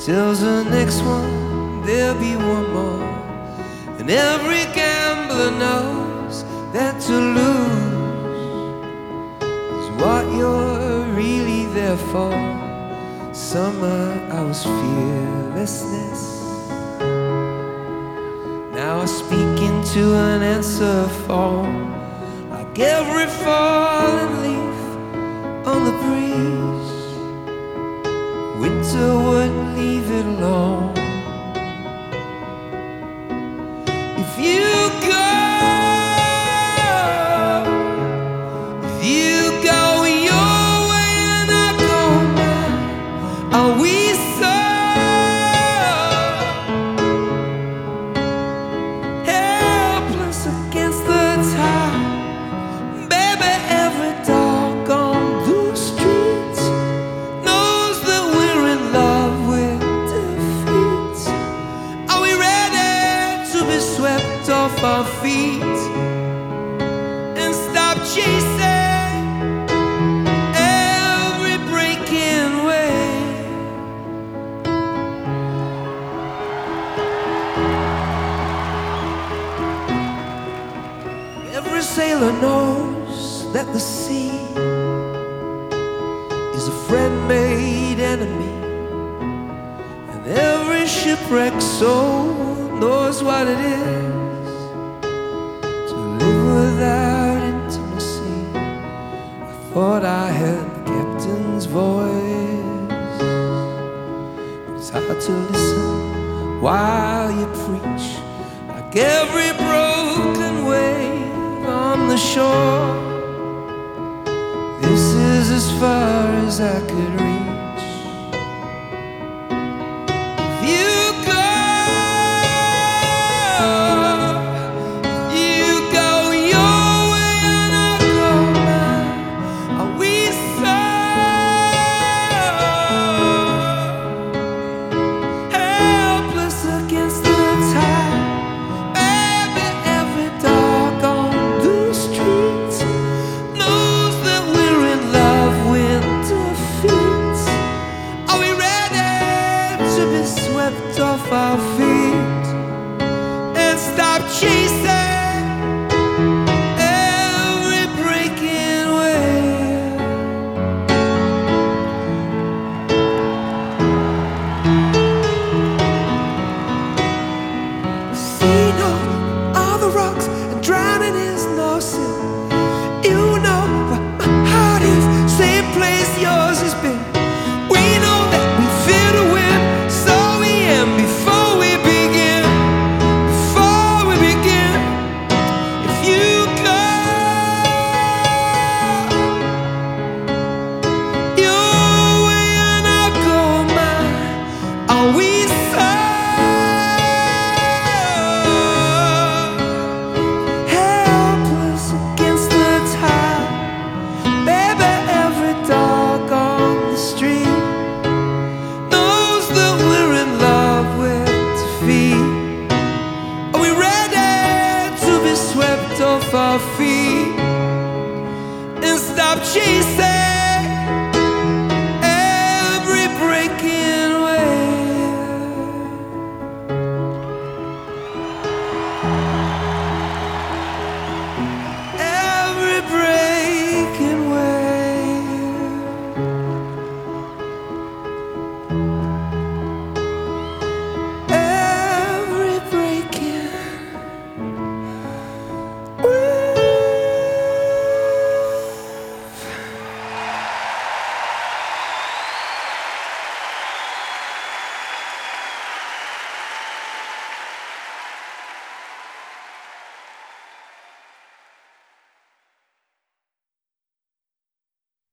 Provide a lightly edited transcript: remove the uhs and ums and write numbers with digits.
Till the next one, there'll be one more. And every gambler knows that to lose is what you're really there for. Summer, I was fearlessness. Now I speak into an answer phone, like every falling leaf on the breeze. Winter wouldn't leave it alone. If you go, if you go your way and I go mine, are we so helpless against the tide? Baby, every dog on the streets knows that we're in love with defeat. Are we ready to be swept off our feet and stop chasing every breaking wave? Every sailor knows that the sea is a friend-made enemy, and every shipwrecked soul knows what it is to live without intimacy. I thought I had the captain's voice, but it's hard to listen while you preach, like every broken wave on the shore. This is as far as I could reach. If you go, if you go your way and I go mine, are we so helpless against the tide? Baby, every dog on the street knows that we're in love with defeat. Are we ready to be swept off our feet and stop chasing